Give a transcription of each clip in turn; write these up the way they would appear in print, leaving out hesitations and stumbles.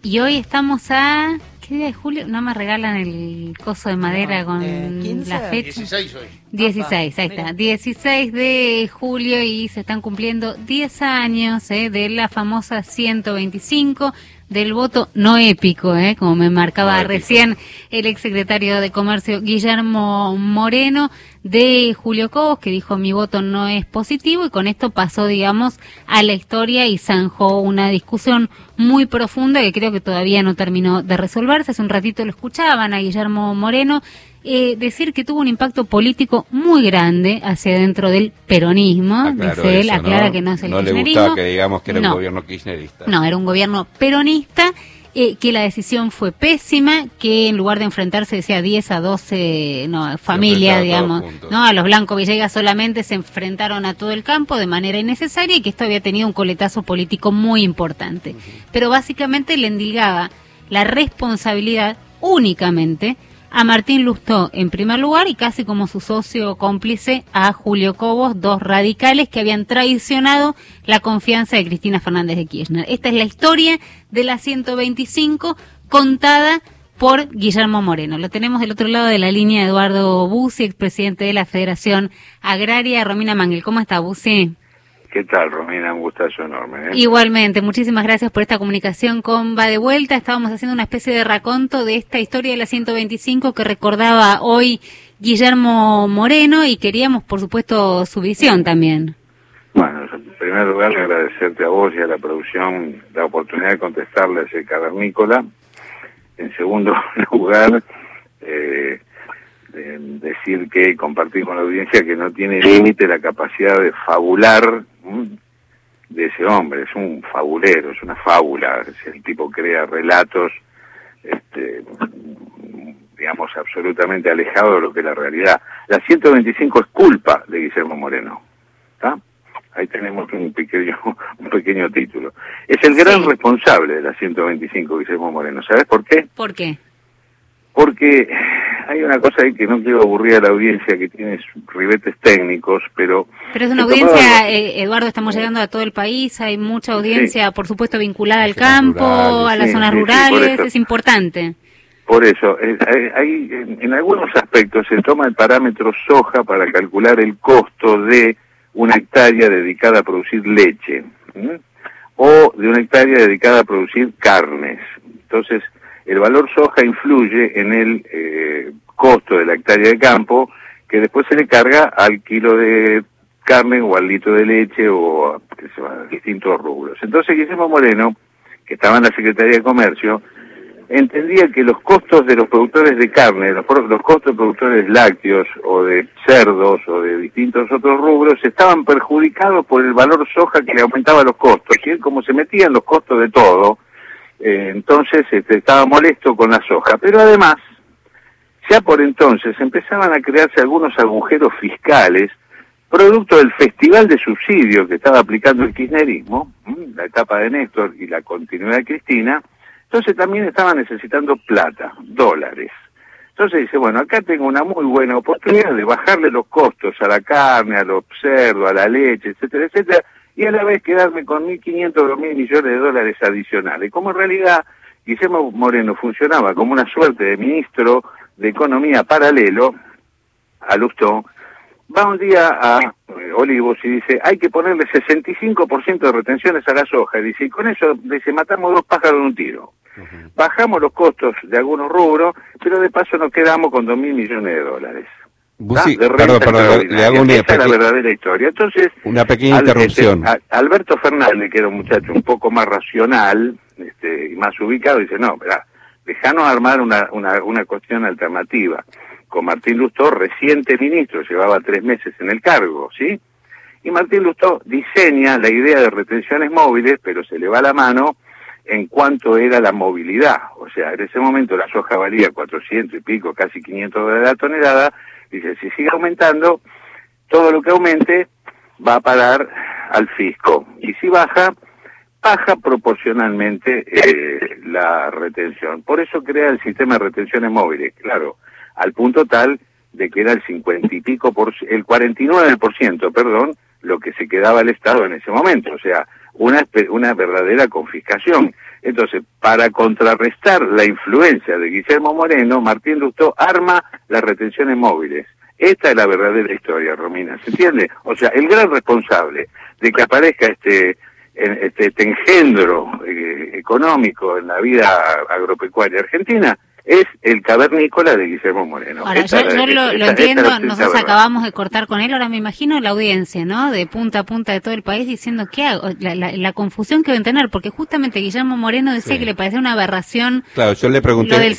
Y hoy estamos a... ¿Qué día de julio? No me regalan el coso de madera con 15, la fecha. 16 hoy. 16, ahí está. 16 de julio y se están cumpliendo 10 años de la famosa 125 del voto no épico, como me marcaba recién el exsecretario de Comercio Guillermo Moreno, de Julio Cobos, que dijo mi voto no es positivo, y con esto pasó, digamos, a la historia y zanjó una discusión muy profunda que creo que todavía no terminó de resolverse. Hace un ratito lo escuchaban a Guillermo Moreno decir que tuvo un impacto político muy grande hacia dentro del peronismo. Dice él, aclara que no es el kirchnerismo. No le gustaba que digamos que era un gobierno kirchnerista. No, era un gobierno peronista, que la decisión fue pésima, que en lugar de enfrentarse, decía 10 a 12 familias, digamos, no, a los Blanco Villegas solamente se enfrentaron a todo el campo de manera innecesaria y que esto había tenido un coletazo político muy importante. Pero básicamente le endilgaba la responsabilidad únicamente a Martín Lustó en primer lugar y casi como su socio cómplice a Julio Cobos, dos radicales que habían traicionado la confianza de Cristina Fernández de Kirchner. Esta es la historia de la 125 contada por Guillermo Moreno. Lo tenemos del otro lado de la línea Eduardo Bussi, expresidente de la Federación Agraria. Romina Mangel, ¿cómo está, Bussi? ¿Qué tal, Romina? Un gustazo enorme. Igualmente, muchísimas gracias por esta comunicación con Va de Vuelta. Estábamos haciendo una especie de raconto de esta historia de la 125 que recordaba hoy Guillermo Moreno y queríamos, por supuesto, su visión también. Bueno, en primer lugar, agradecerte a vos y a la producción la oportunidad de contestarle a ese cavernícola. En segundo lugar, decir que compartir con la audiencia que no tiene límite la capacidad de fabular de ese hombre. Es un fabulero, es una fábula. El tipo crea relatos, digamos, absolutamente alejados de lo que es la realidad. La 125 es culpa de Guillermo Moreno, ¿está? Ahí tenemos un pequeño título. Es el gran responsable de la 125, Guillermo Moreno. ¿Sabes por qué? ¿Por qué? Porque hay una cosa ahí que no quiero aburrir a la audiencia, que tiene ribetes técnicos, pero es una audiencia, Eduardo, estamos llegando a todo el país, hay mucha audiencia, por supuesto, vinculada al campo, a las zonas rurales, es importante. Por eso, en algunos aspectos se toma el parámetro soja para calcular el costo de una hectárea dedicada a producir leche, o de una hectárea dedicada a producir carnes. Entonces, el valor soja influye en el costo de la hectárea de campo, que después se le carga al kilo de carne o al litro de leche o a distintos rubros. Entonces Guillermo Moreno, que estaba en la Secretaría de Comercio, entendía que los costos de los productores de carne, los costos de productores lácteos o de cerdos o de distintos otros rubros estaban perjudicados por el valor soja que le aumentaba los costos. Y él, como se metía en los costos de todo, entonces estaba molesto con la soja. Pero además, ya por entonces empezaban a crearse algunos agujeros fiscales producto del festival de subsidios que estaba aplicando el kirchnerismo, la etapa de Néstor y la continuidad de Cristina. Entonces también estaban necesitando plata, dólares. Entonces dice, bueno, acá tengo una muy buena oportunidad de bajarle los costos a la carne, a los cerdos, a la leche, etcétera, etcétera, y a la vez quedarme con 1.500 o 2.000 millones de dólares adicionales. Como en realidad Guillermo Moreno funcionaba como una suerte de ministro de Economía paralelo a Lustó, va un día a Olivos y dice, hay que ponerle 65% de retenciones a la soja. Y dice, y con eso dice, matamos dos pájaros de un tiro. Bajamos los costos de algunos rubros, pero de paso nos quedamos con 2.000 millones de dólares. Bussi, perdón, le hago esa es la verdadera historia. Entonces, una pequeña interrupción. Alberto Fernández, que era un muchacho un poco más racional y más ubicado, dice, no, dejanos armar una cuestión alternativa. Con Martín Lustó, reciente ministro, llevaba 3 meses en el cargo, ¿sí? Y Martín Lustó diseña la idea de retenciones móviles, pero se le va la mano en cuanto era la movilidad. O sea, en ese momento la soja valía 400 y pico, casi 500 dólares la tonelada. Dice, si sigue aumentando, todo lo que aumente va a parar al fisco. Y si baja proporcionalmente la retención. Por eso crea el sistema de retenciones móviles, claro, al punto tal de que era el 49%, perdón, lo que se quedaba al Estado en ese momento. O sea, una verdadera confiscación. Entonces, para contrarrestar la influencia de Guillermo Moreno, Martín Lustó arma las retenciones móviles. Esta es la verdadera historia, Romina, ¿se entiende? O sea, el gran responsable de que aparezca este engendro económico en la vida agropecuaria argentina es el cavernícola de Guillermo Moreno. Ahora, yo lo entiendo, nosotros acabamos de cortar con él, ahora me imagino la audiencia, ¿no? De punta a punta de todo el país diciendo, ¿qué hago? La confusión que deben tener, porque justamente Guillermo Moreno decía que le parecía una aberración. Claro, yo le pregunté, lo del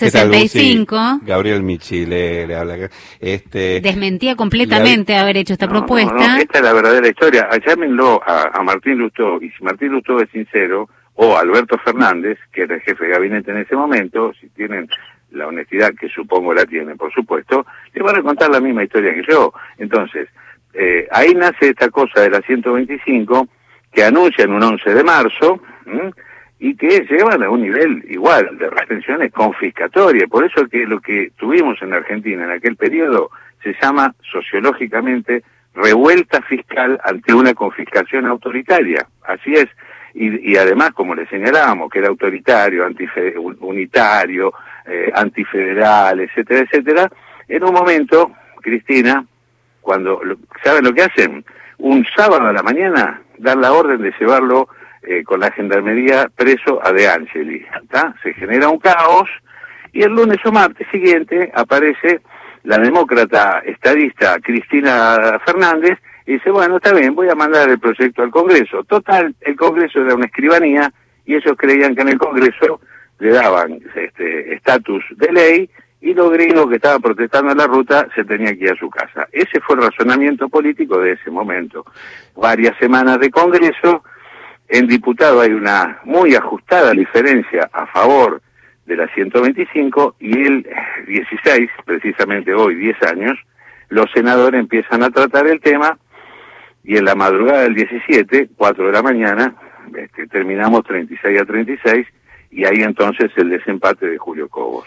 65. Gabriel Michi le habla. Desmentía completamente haber hecho esta propuesta. No, esta es la verdadera historia. Llámenlo a Martín Lustó, y si Martín Lustó es sincero, o Alberto Fernández, que era el jefe de gabinete en ese momento, si tienen la honestidad, que supongo la tienen, por supuesto, le van a contar la misma historia que yo. Entonces, ahí nace esta cosa de la 125, que anuncian un 11 de marzo, y que llevan a un nivel igual de retenciones confiscatorias. Por eso que lo que tuvimos en Argentina en aquel periodo se llama sociológicamente revuelta fiscal ante una confiscación autoritaria. Así es. Y además, como le señalábamos, que era autoritario, unitario, antifederal, etcétera, etcétera, en un momento, Cristina, cuando, ¿saben lo que hacen? Un sábado a la mañana dan la orden de llevarlo con la gendarmería preso a De Angeli, ¿tá? Se genera un caos, y el lunes o martes siguiente aparece la demócrata estadista Cristina Fernández, y dice, bueno, está bien, voy a mandar el proyecto al Congreso. Total, el Congreso era una escribanía, y ellos creían que en el Congreso le daban estatus de ley, y los gringos que estaban protestando en la ruta se tenían que ir a su casa. Ese fue el razonamiento político de ese momento. Varias semanas de Congreso, en diputado hay una muy ajustada diferencia a favor de la 125, y el 16, precisamente hoy, 10 años, los senadores empiezan a tratar el tema, y en la madrugada del 17, 4 de la mañana, terminamos 36-36, y ahí entonces el desempate de Julio Cobos.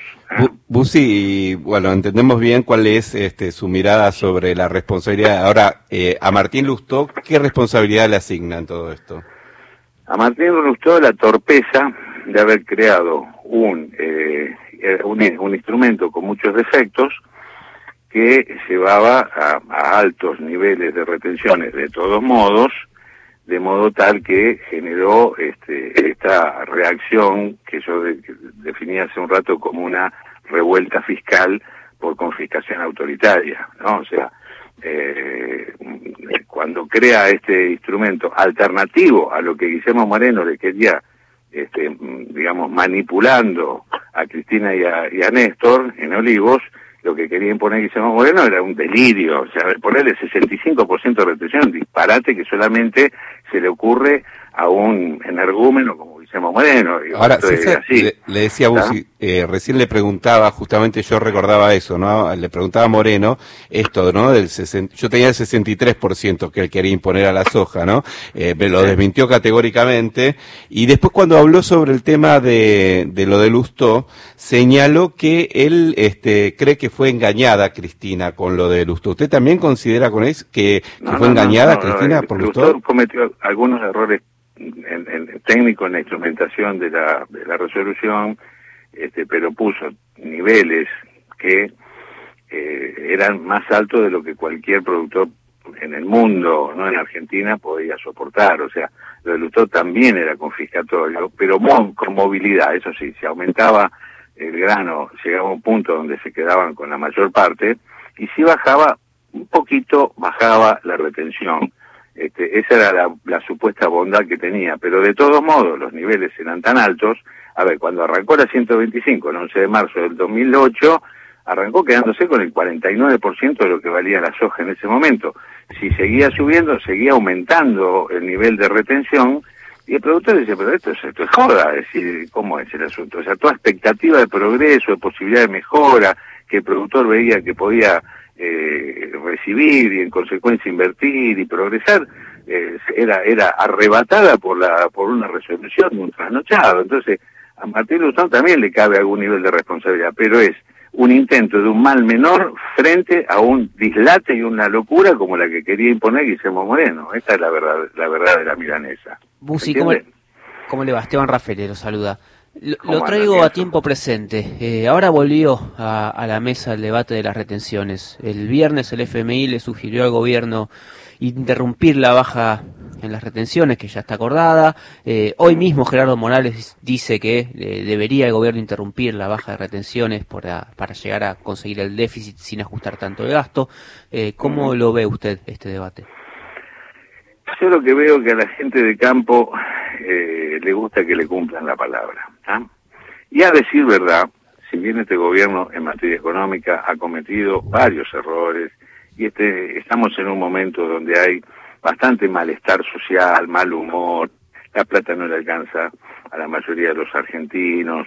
Busi, bueno, entendemos bien cuál es su mirada sobre la responsabilidad. Ahora, a Martín Lustó, ¿qué responsabilidad le asigna en todo esto? A Martín Lustó la torpeza de haber creado un instrumento con muchos defectos, que llevaba a altos niveles de retenciones de todos modos, de modo tal que generó esta reacción que yo definí hace un rato como una revuelta fiscal por confiscación autoritaria, ¿no? O sea, cuando crea este instrumento alternativo a lo que Guillermo Moreno le quería, digamos, manipulando a Cristina y a Néstor en Olivos, lo que quería imponer Guillermo Moreno era un delirio, o sea, ponerle 65% de retención, disparate que solamente se le ocurre a un energúmeno como Guillermo Moreno. Digo, ahora, César, le decía a Busi, recién le preguntaba, justamente yo recordaba eso, ¿no? Le preguntaba a Moreno esto, ¿no? Yo tenía el 63% que él quería imponer a la soja, ¿no? Me lo desmintió categóricamente, y después cuando habló sobre el tema de lo de Lustó, señaló que él cree que fue engañada Cristina con lo de Lustó. ¿Usted también considera con eso que fue engañada Cristina por Lustó? Lustó cometió algunos errores técnico en la instrumentación de la resolución, pero puso niveles que eran más altos de lo que cualquier productor en el mundo, no en Argentina, podía soportar. O sea, lo de Lustó también era confiscatorio, pero con movilidad. Eso sí, se aumentaba el grano, llegaba a un punto donde se quedaban con la mayor parte, y si bajaba un poquito, bajaba la retención. Esa era la supuesta bondad que tenía, pero de todos modos los niveles eran tan altos. A ver, cuando arrancó la 125, el 11 de marzo del 2008, arrancó quedándose con el 49% de lo que valía la soja en ese momento. Si seguía subiendo, seguía aumentando el nivel de retención, y el productor dice, pero esto es joda, es decir, ¿cómo es el asunto? O sea, toda expectativa de progreso, de posibilidad de mejora, que el productor veía que podía recibir y en consecuencia invertir y progresar, era arrebatada por una resolución de un trasnochado. Entonces, a Martín Lustó también le cabe algún nivel de responsabilidad, pero es un intento de un mal menor frente a un dislate y una locura como la que quería imponer Guillermo Moreno. Esta es la verdad de la milanesa. Busi, ¿Cómo le va? Esteban Raffaele lo saluda. Lo traigo a tiempo presente. Ahora volvió a la mesa el debate de las retenciones. El viernes el FMI le sugirió al gobierno interrumpir la baja en las retenciones, que ya está acordada. Hoy mismo Gerardo Morales dice que debería el gobierno interrumpir la baja de retenciones para llegar a conseguir el déficit sin ajustar tanto el gasto. ¿Cómo lo ve usted este debate? Yo lo que veo que a la gente de campo le gusta que le cumplan la palabra. Y a decir verdad, si bien este gobierno en materia económica ha cometido varios errores, y estamos en un momento donde hay bastante malestar social, mal humor, la plata no le alcanza a la mayoría de los argentinos,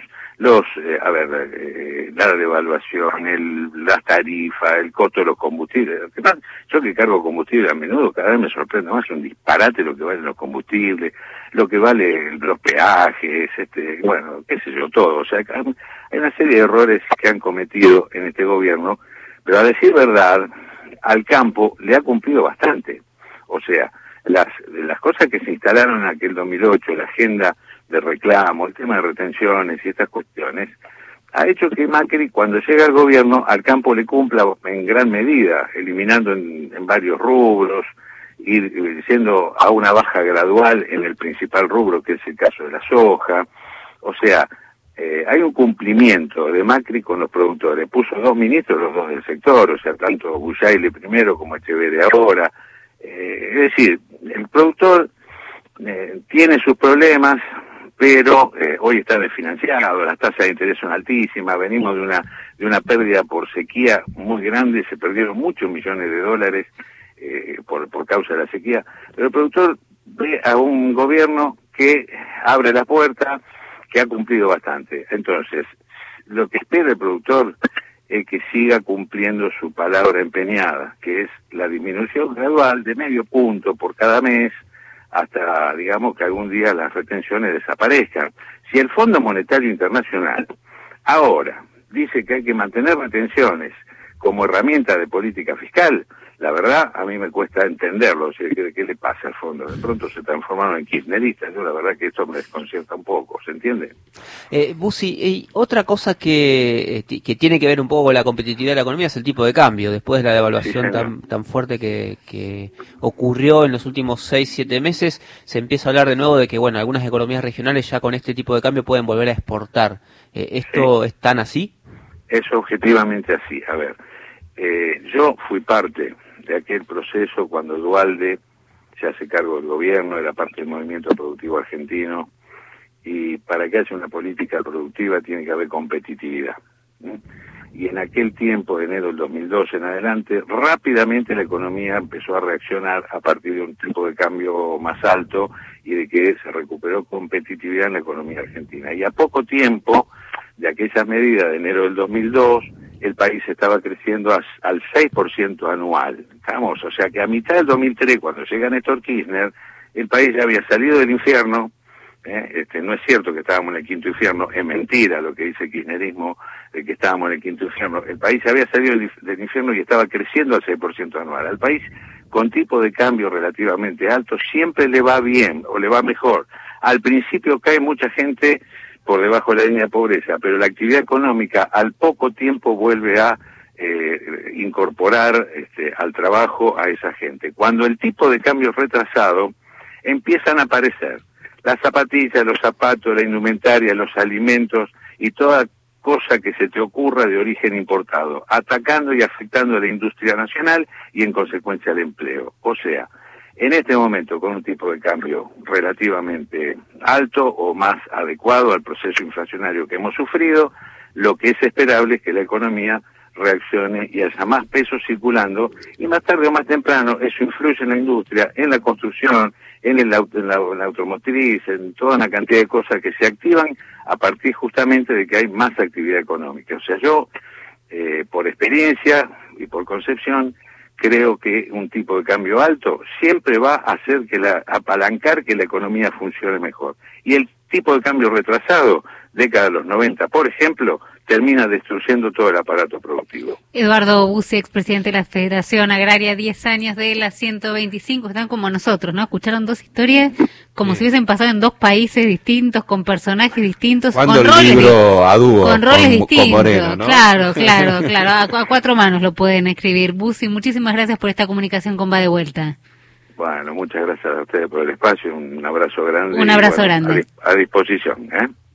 la devaluación, las tarifas, el costo de los combustibles. Yo que cargo combustible a menudo, cada vez me sorprende más, un disparate lo que valen los combustibles, lo que vale los peajes, bueno, qué sé yo, todo. O sea, hay una serie de errores que han cometido en este gobierno, pero a decir verdad, al campo le ha cumplido bastante. O sea, las cosas que se instalaron en aquel 2008, la agenda de reclamo, el tema de retenciones y estas cuestiones, ha hecho que Macri, cuando llega al gobierno, al campo le cumpla en gran medida, eliminando en varios rubros, ir siendo a una baja gradual en el principal rubro, que es el caso de la soja. O sea, hay un cumplimiento de Macri con los productores. Puso 2 ministros, los 2 del sector, o sea, tanto Bujaile primero como Echeverri ahora. Es decir, el productor tiene sus problemas, pero hoy está desfinanciado, las tasas de interés son altísimas, venimos de una pérdida por sequía muy grande, se perdieron muchos millones de dólares por causa de la sequía, pero el productor ve a un gobierno que abre la puerta, que ha cumplido bastante. Entonces, lo que espera el productor es que siga cumpliendo su palabra empeñada, que es la disminución gradual de medio punto por cada mes, hasta, digamos, que algún día las retenciones desaparezcan. Si el Fondo Monetario Internacional ahora dice que hay que mantener retenciones como herramienta de política fiscal, la verdad, a mí me cuesta entenderlo. O sea, ¿qué le pasa al fondo? De pronto se transformaron en kirchneristas. Yo la verdad que esto me desconcierta un poco, ¿se entiende? Busi, otra cosa que tiene que ver un poco con la competitividad de la economía es el tipo de cambio. Después de la devaluación tan fuerte que ocurrió en los últimos 6-7 meses, se empieza a hablar de nuevo de que, bueno, algunas economías regionales ya con este tipo de cambio pueden volver a exportar. ¿Esto es tan así? Es objetivamente así. A ver, yo fui parte de aquel proceso cuando Duhalde se hace cargo del gobierno, era parte del movimiento productivo argentino, y para que haya una política productiva tiene que haber competitividad. Y en aquel tiempo, de enero del 2012 en adelante, rápidamente la economía empezó a reaccionar a partir de un tipo de cambio más alto y de que se recuperó competitividad en la economía argentina. Y a poco tiempo de aquellas medidas de enero del 2002, el país estaba creciendo al 6% anual. Vamos, o sea que a mitad del 2003, cuando llega Néstor Kirchner, el país ya había salido del infierno. No es cierto que estábamos en el quinto infierno, es mentira lo que dice el kirchnerismo, de que estábamos en el quinto infierno. El país había salido del infierno y estaba creciendo al 6% anual. Al país, con tipo de cambio relativamente alto, siempre le va bien o le va mejor. Al principio cae mucha gente por debajo de la línea de pobreza, pero la actividad económica al poco tiempo vuelve a incorporar al trabajo a esa gente. Cuando el tipo de cambio es retrasado, empiezan a aparecer las zapatillas, los zapatos, la indumentaria, los alimentos y toda cosa que se te ocurra de origen importado, atacando y afectando a la industria nacional y en consecuencia al empleo. O sea, en este momento, con un tipo de cambio relativamente alto o más adecuado al proceso inflacionario que hemos sufrido, lo que es esperable es que la economía reaccione y haya más pesos circulando, y más tarde o más temprano eso influye en la industria, en la construcción, en la automotriz, en toda una cantidad de cosas que se activan a partir justamente de que hay más actividad económica. O sea, yo, por experiencia y por concepción, creo que un tipo de cambio alto siempre va a hacer apalancar que la economía funcione mejor. Y el tipo de cambio retrasado, década de los 90, por ejemplo, termina destruyendo todo el aparato productivo. Eduardo Bussi, expresidente de la Federación Agraria, 10 años de la 125, están como nosotros, ¿no? Escucharon dos historias como si hubiesen pasado en dos países distintos, con personajes distintos, con roles, con roles distintos. Con Moreno, ¿no? Claro, a cuatro manos lo pueden escribir. Bussi, muchísimas gracias por esta comunicación con Va de Vuelta. Bueno, muchas gracias a ustedes por el espacio, un abrazo grande. Un abrazo grande. A disposición, ¿eh?